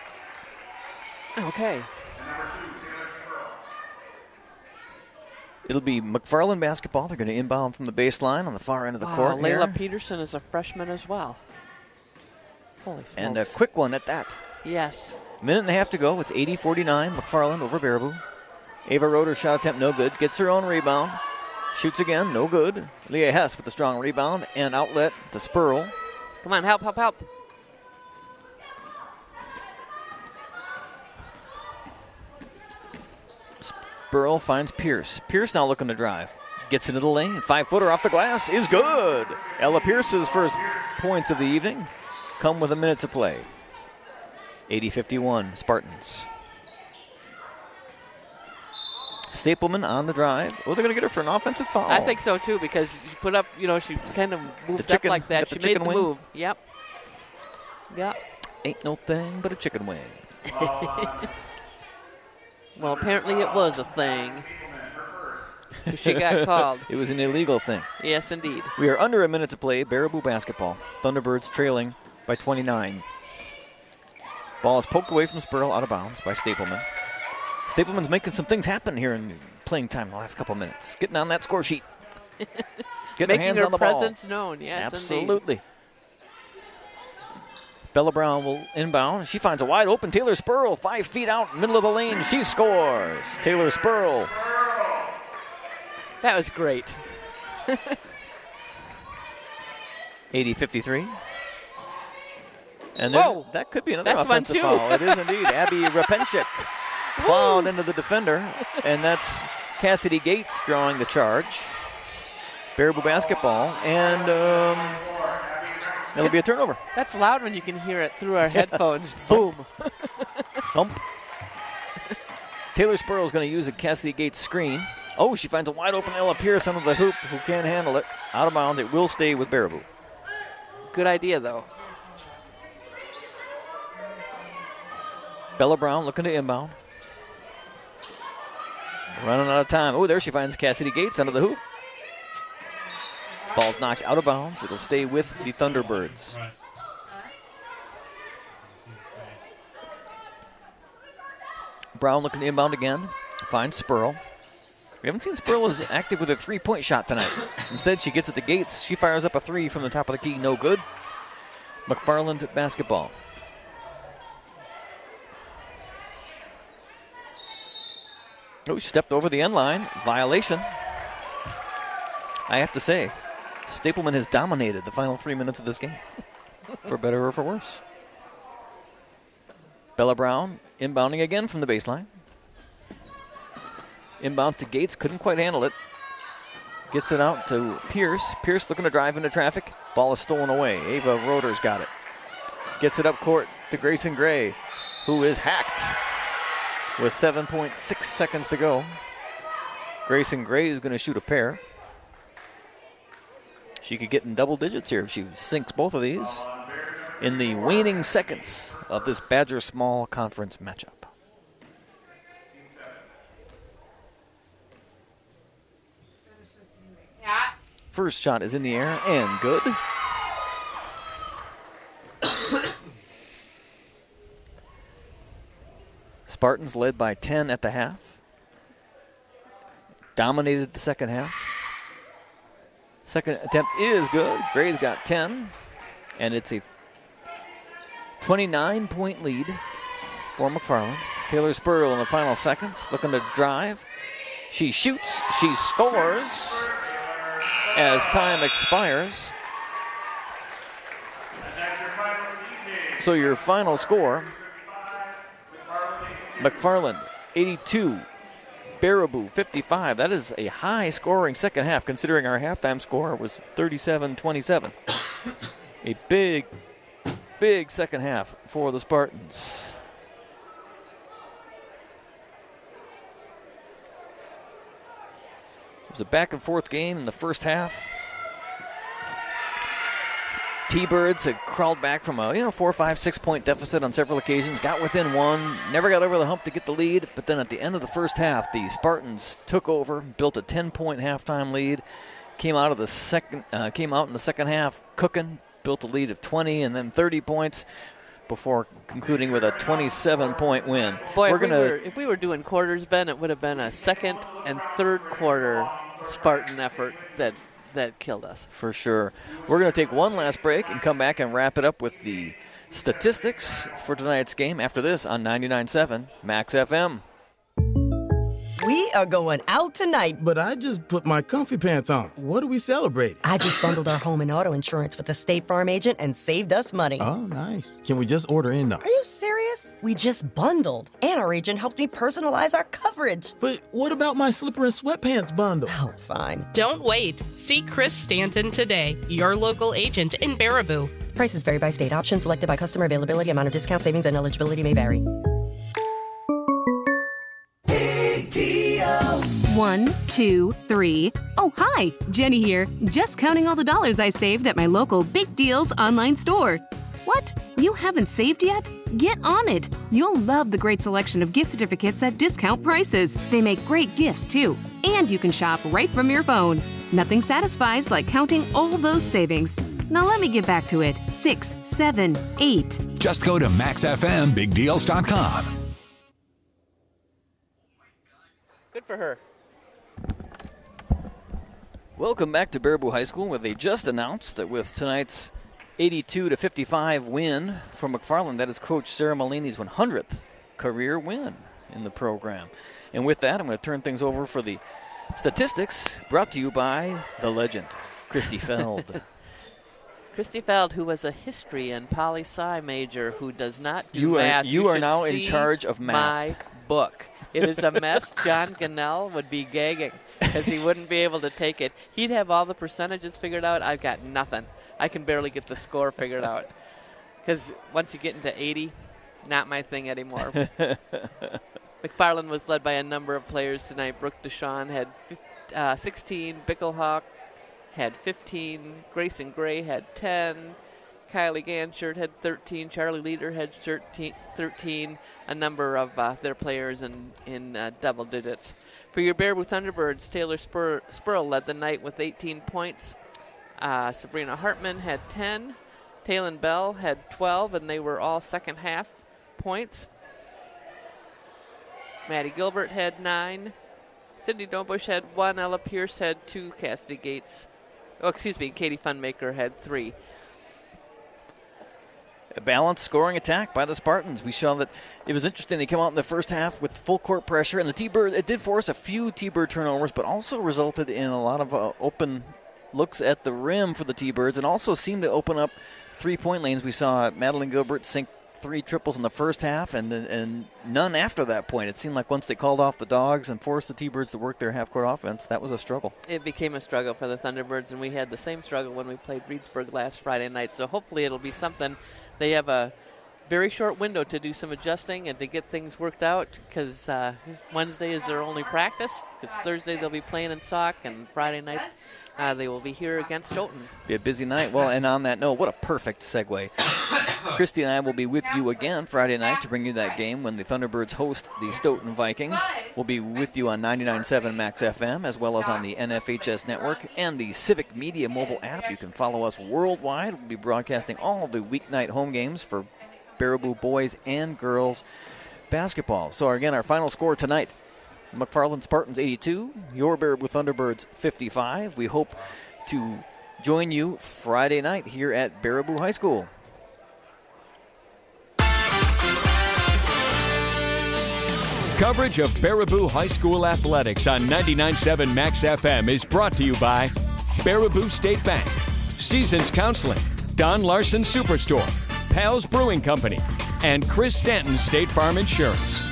Okay. It'll be McFarland basketball. They're going to inbound from the baseline on the far end of the wow, court. Layla here. Peterson is a freshman as well. Holy smokes. And a quick one at that. Yes. Minute and a half to go. It's eighty forty-nine. McFarland over Baraboo. Ava Roeder's shot attempt no good. Gets her own rebound. Shoots again. No good. Leah Hess with the strong rebound and outlet to Spurl. Come on, help, help, help. Spurl finds Pierce. Pierce now looking to drive. Gets into the lane. Five-footer off the glass is good. Ella Pierce's first points of the evening come with a minute to play. eighty fifty-one, Spartans. Stapleman on the drive. Oh, they're going to get her for an offensive foul. I think so, too, because she put up, you know, she kind of moved chicken- up like that. got the She made chicken the wing? move. Yep. Yep. Ain't no thing but a chicken wing. Well, apparently it was a thing. She got called. It was an illegal thing. Yes, indeed. We are under a minute to play. Baraboo basketball. Thunderbirds trailing by twenty-nine. Ball is poked away from Spurl, out of bounds by Stapleman. Stapleman's making some things happen here in playing time the last couple minutes. Getting on that score sheet. Getting Making her hands her on the presence ball. known, yes, Absolutely. indeed. Bella Brown will inbound. She finds a wide open Taylor Spurl, five feet out, middle of the lane. She scores. Taylor Spurl. That was great. eighty fifty-three. And Whoa. there's- that could be another That's one, offensive too. foul. It is indeed. Abby Rapenchik plowed into the defender, and that's Cassidy Gates drawing the charge. Baraboo basketball, and um, it'll be a turnover. That's loud when you can hear it through our headphones. Boom. Thump. Taylor Spurl is going to use a Cassidy Gates screen. Oh, she finds a wide open Ella Pierce under the hoop who can't handle it. Out of bounds. It will stay with Baraboo. Good idea, though. Bella Brown looking to inbound. Running out of time. Oh, there she finds Cassidy Gates under the hoop. Ball's knocked out of bounds. It'll stay with the Thunderbirds. Brown looking to inbound again. Finds Spurl. We haven't seen Spurl as active with a three-point shot tonight. Instead, she gets it to Gates. She fires up a three from the top of the key. No good. McFarland basketball. Oh, she stepped over the end line. Violation. I have to say, Stapleman has dominated the final three minutes of this game. For better or for worse. Bella Brown inbounding again from the baseline. Inbounds to Gates. Couldn't quite handle it. Gets it out to Pierce. Pierce looking to drive into traffic. Ball is stolen away. Ava Roeder's got it. Gets it up court to Grayson Gray, who is hacked with seven point six seconds to go. Grayson Gray is going to shoot a pair. She could get in double digits here if she sinks both of these in the waning seconds of this Badger Small Conference matchup. First shot is in the air and good. Spartans led by ten at the half. Dominated the second half. Second attempt is good. Gray's got ten. And it's a twenty-nine point lead for McFarland. Taylor Spurl in the final seconds looking to drive. She shoots. She scores as time expires. So your final score, McFarland eighty-two, Baraboo fifty-five. That is a high scoring second half considering our halftime score was thirty-seven twenty-seven. A big, big second half for the Spartans. It was a back and forth game in the first half. T-Birds had crawled back from a you know four, five, six point deficit on several occasions, got within one, never got over the hump to get the lead, but then at the end of the first half, the Spartans took over, built a ten point halftime lead, came out of the second, uh, came out in the second half cooking, built a lead of twenty and then thirty points. before concluding with a twenty-seven point win. Boy, we're if, we gonna, were, if we were doing quarters, Ben, it would have been a second and third quarter Spartan effort that that killed us. For sure. We're going to take one last break and come back and wrap it up with the statistics for tonight's game after this on ninety-nine point seven Max F M. We are going out tonight. But I just put my comfy pants on. What are we celebrating? I just bundled our home and auto insurance with a State Farm agent and saved us money. Oh, nice. Can we just order in, though? Are you serious? We just bundled. And our agent helped me personalize our coverage. But what about my slipper and sweatpants bundle? Oh, fine. Don't wait. See Chris Stanton today, your local agent in Baraboo. Prices vary by state. Options selected by customer. Availability, amount of discount, savings, and eligibility may vary. One, two, three. Oh, hi, Jenny here. Just counting all the dollars I saved at my local Big Deals online store. What? You haven't saved yet? Get on it. You'll love the great selection of gift certificates at discount prices. They make great gifts, too. And you can shop right from your phone. Nothing satisfies like counting all those savings. Now let me get back to it. Six, seven, eight. Just go to max f m big deals dot com. Good for her. Welcome back to Baraboo High School, where they just announced that with tonight's eighty-two to fifty-five win from McFarland, that is Coach Sarah Malini's one hundredth career win in the program. And with that, I'm going to turn things over for the statistics, brought to you by the legend, Christy Feld. Christy Feld, who was a history and poli-sci major who does not do you math. Are, you, you are now in see charge of math. My book. It is a mess. John Gannell would be gagging because he wouldn't be able to take it. He'd have all the percentages figured out. I've got nothing. I can barely get the score figured out because once you get into eighty, not my thing anymore. McFarland was led by a number of players tonight. Brooke Deshawn had uh, sixteen. Bickelhawk had fifteen. Grayson Gray had ten. Kylie Ganshert had thirteen. Charlie Leader had thirteen. A number of uh, their players in, in uh, double digits. For your Baraboo Thunderbirds, Taylor Spur- Spurl led the night with eighteen points. Uh, Sabrina Hartman had ten. Taylon Bell had twelve, and they were all second half points. Maddie Gilbert had nine. Cindy Dobush had one. Ella Pierce had two. Cassidy Gates, oh, excuse me, Katie Funmaker had three. A balanced scoring attack by the Spartans. We saw that it was interesting. They came out in the first half with full court pressure, and the T-Bird, it did force a few T-Bird turnovers, but also resulted in a lot of uh, open looks at the rim for the T-Birds, and also seemed to open up three-point lanes. We saw Madeline Gilbert sink three triples in the first half and and none after that point. It seemed like once they called off the Dogs and forced the T-Birds to work their half-court offense, that was a struggle. It became a struggle for the Thunderbirds, and we had the same struggle when we played Reedsburg last Friday night. So hopefully it'll be something. They have a very short window to do some adjusting and to get things worked out because uh, Wednesday is their only practice. Because Thursday they'll be playing in Sauk, and Friday night uh, they will be here against Stoughton. Be a busy night. Well, and on that note, what a perfect segue. Christy and I will be with you again Friday night to bring you that game when the Thunderbirds host the Stoughton Vikings. We'll be with you on ninety-nine point seven Max F M as well as on the N F H S network and the Civic Media mobile app. You can follow us worldwide. We'll be broadcasting all the weeknight home games for Baraboo boys and girls basketball. So again, our final score tonight, McFarland Spartans eighty-two, your Baraboo Thunderbirds fifty-five. We hope to join you Friday night here at Baraboo High School. Coverage of Baraboo High School athletics on ninety-nine point seven Max F M is brought to you by Baraboo State Bank, Seasons Counseling, Don Larson Superstore, Pals Brewing Company, and Chris Stanton State Farm Insurance.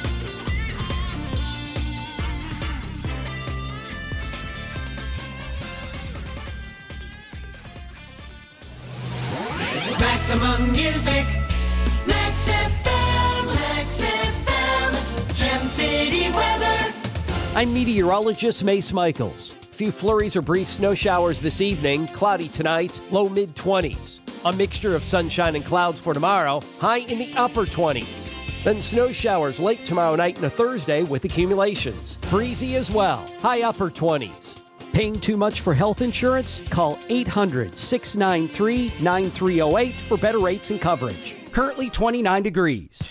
Maximum music, Max F M, Max F M, Gem City weather. I'm meteorologist Mace Michaels. A few flurries or brief snow showers this evening, cloudy tonight, low mid twenties. A mixture of sunshine and clouds for tomorrow, high in the upper twenties. Then snow showers late tomorrow night and a Thursday with accumulations. Breezy as well, high upper twenties. Paying too much for health insurance? Call eight hundred, six nine three, nine three zero eight for better rates and coverage. Currently twenty-nine degrees.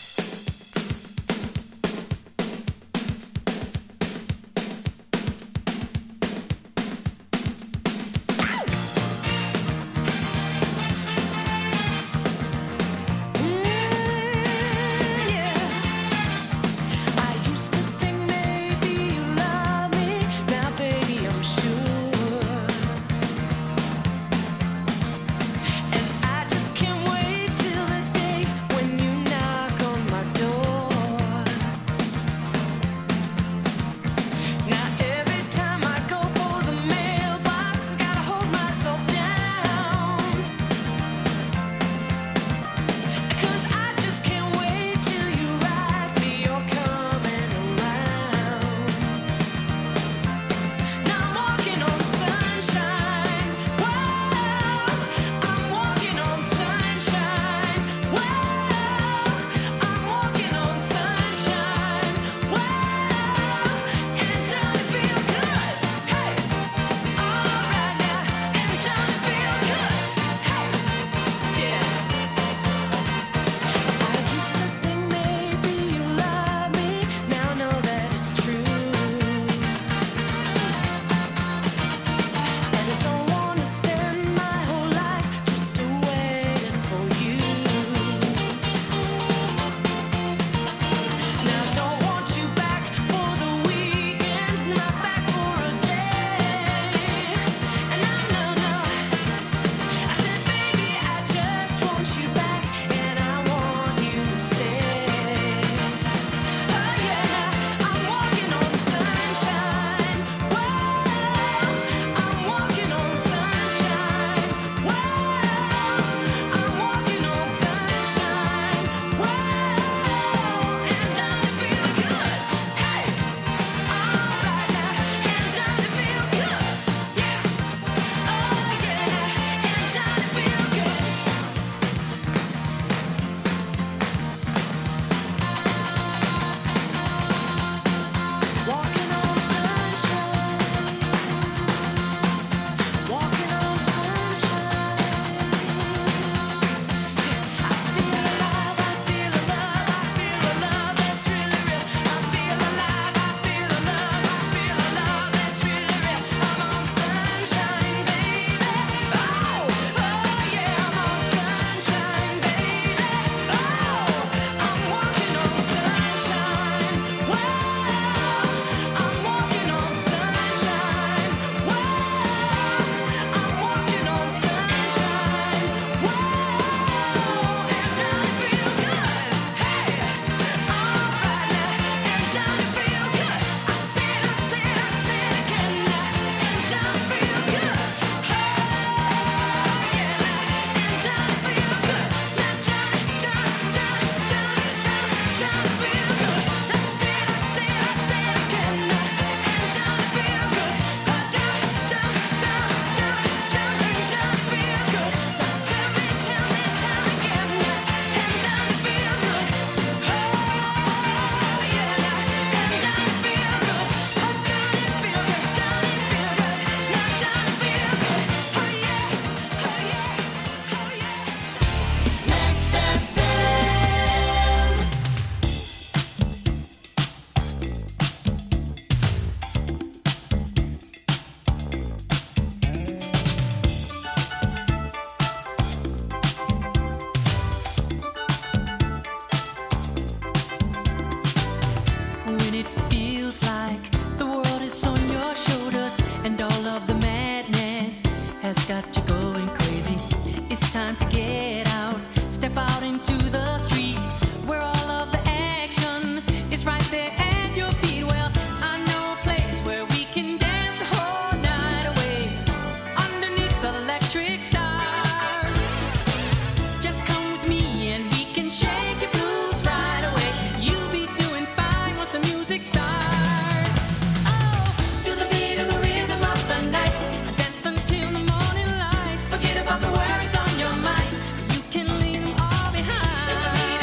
Forget about the worries on your mind. You can leave them all behind.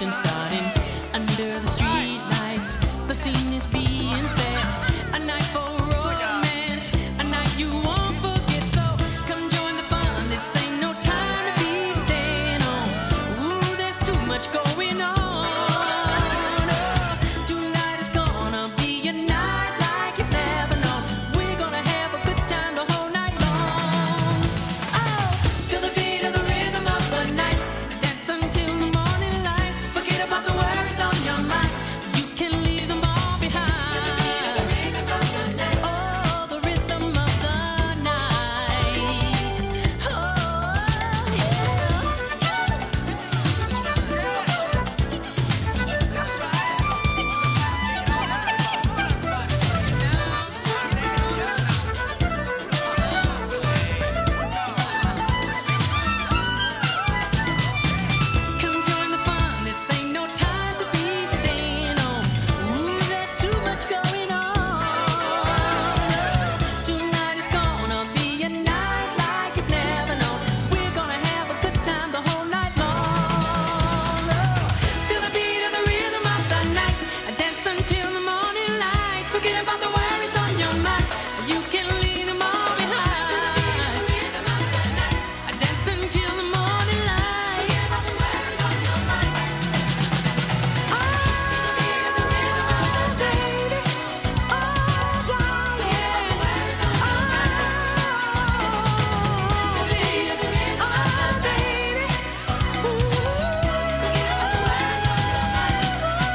conversation starting under the street lights. The scene is being set. A night for romance, a night you won't forget. So come join the fun. This ain't no time to be staying home. Ooh, there's too much going on. Oh, tonight is gonna be a night like you've never known. We're gonna have a good time the whole night long. Oh, feel the beat of the rhythm of the night. Dance until the morning light. Forget about the worries on your mind. You can leave them all behind. Oh, the rhythm of the night. Oh, yeah. That's right. Come join the fun. This ain't no time to be staying home. Ooh, there's too much going on. Tonight is gonna be a night like you've never known. We're gonna have a good time the whole night long. Oh, feel the beat of the rhythm of the night. Dance until the morning light. Forget about the worries on your mind. You can leave them all behind. Dance until the morning light. Forget about the worries on your mind. Oh, feel the beat of the rhythm of the baby. Oh, darling. Oh, baby. Oh, baby. Ooh, forget about the worries on your mind.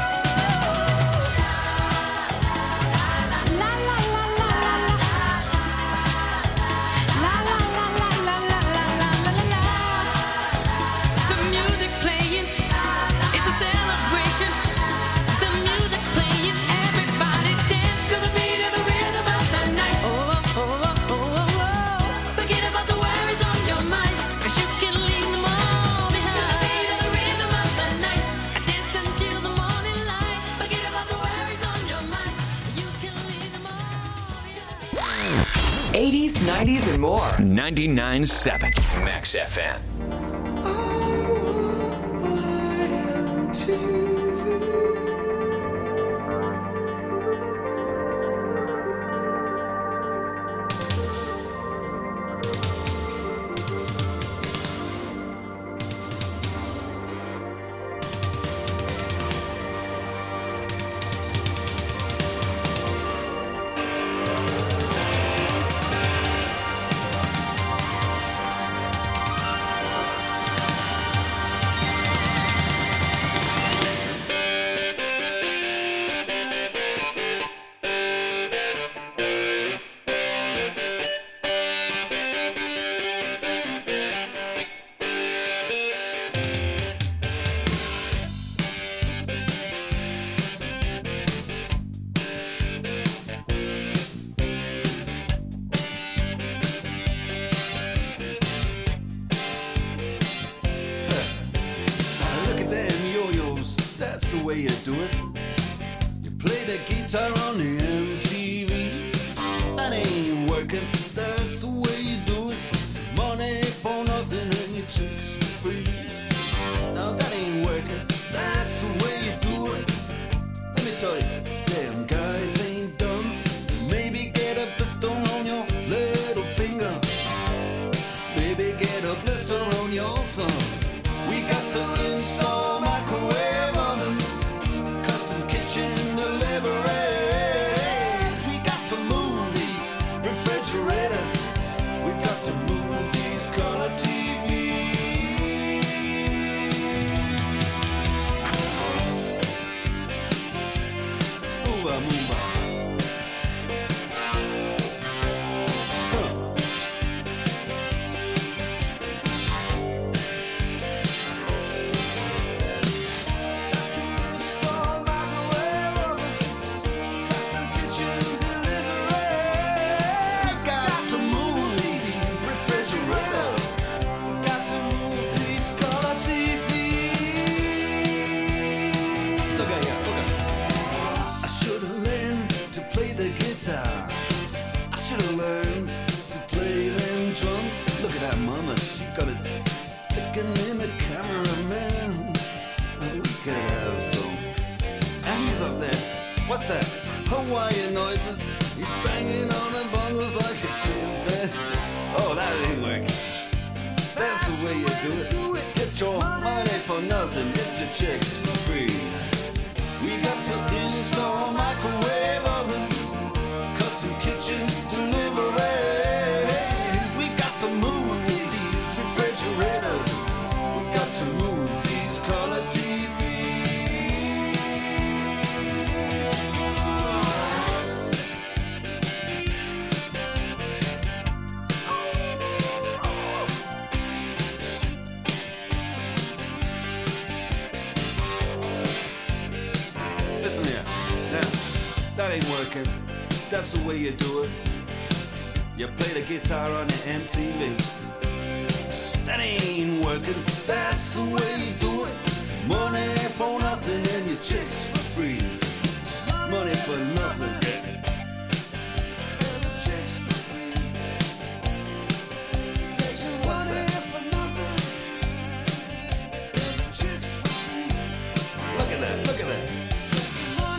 La la la la la la. La la la la la la la la la la. The music's playing. It's a celebration. The music's playing. Everybody dance to the beat of the rhythm of the night. Oh, oh, oh, oh, oh, oh. Forget about the worries on your mind. 'Cause you can leave them all behind. The beat of the rhythm of the night. Dance until the morning light. Forget about the worries on your mind. You can leave them all. eighties, nineties, and more. ninety-nine point seven Max F M. Look at them yo-yos, that's the way you do it. You play the guitar on the M T V. That ain't working, that's the way you do it. Money for nothing and your chicks for free. Now that ain't working, that's the way you do it. Let me tell you, them guys ain't dumb. Maybe get a blister on your little finger. Maybe get a blister on your thumb. We got to install microwave ovens, custom kitchen deliveries. We got to move these refrigerators. your chicks for free. We got to install microwave oven, custom kitchen deliveries. We got to move these refrigerators. We got to move these color T Vs. Listen here, now, that ain't working. That's the way you do it. You play the guitar on the M T V. That ain't working. That's the way you do it. Money for nothing and your chicks